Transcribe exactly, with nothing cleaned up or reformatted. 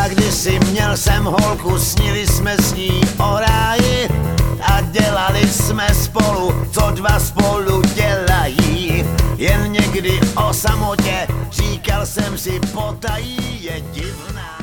A kdysi měl jsem holku, snili jsme s ní o ráji a dělali jsme spolu, co dva spolu dělají. Jen někdy o samotě říkal jsem si potají, je divná.